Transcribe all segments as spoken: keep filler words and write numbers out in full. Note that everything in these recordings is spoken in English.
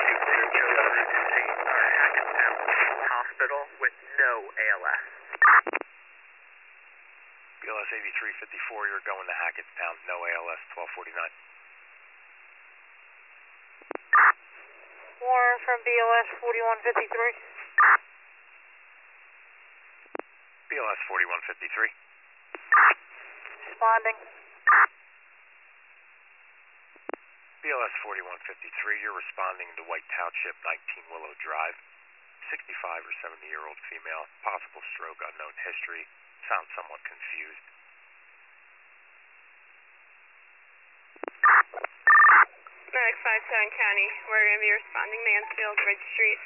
Hospital with no A L S. B L S eighty-three fifty-four, you're going to Hackettstown, no A L S, twelve forty-nine. Warren from B L S forty-one fifty-three. B L S forty-one fifty-three. Responding. B L S forty-one fifty-three, you're responding to White Township, nineteen Willow Drive. sixty-five or seventy year old female, possible stroke, unknown history, sounds somewhat confused. Medic five seven County, we're going to be responding Mansfield, Ridge Street.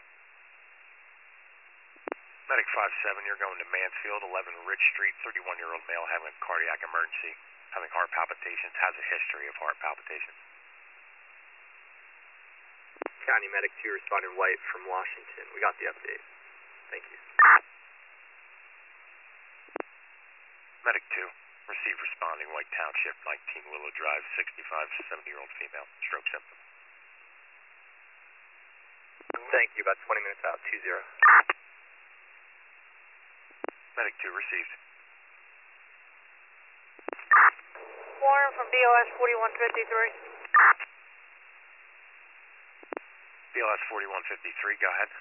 Medic five seven, you're going to Mansfield, eleven Ridge Street, thirty-one year old male having a cardiac emergency, having heart palpitations, has a history of heart palpitations. County Medic two responded White from Washington. We got the update. Thank you. Medic two, receive responding White Township, nineteen Willow Drive, sixty-five to seventy year old female, stroke symptom. Thank you, about twenty minutes out, two zero. Medic two received. Warren from B L S forty-one fifty-three. B L S forty-one fifty-three, go ahead.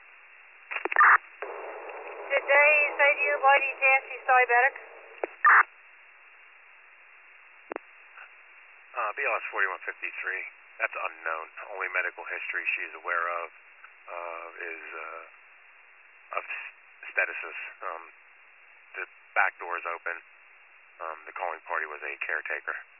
Did they say to you, lady, Nancy's diabetic? Uh, B L S forty-one fifty-three, that's unknown. Only medical history she is aware of uh, is uh, of stenosis. Um, the back door is open. Um, the calling party was a caretaker.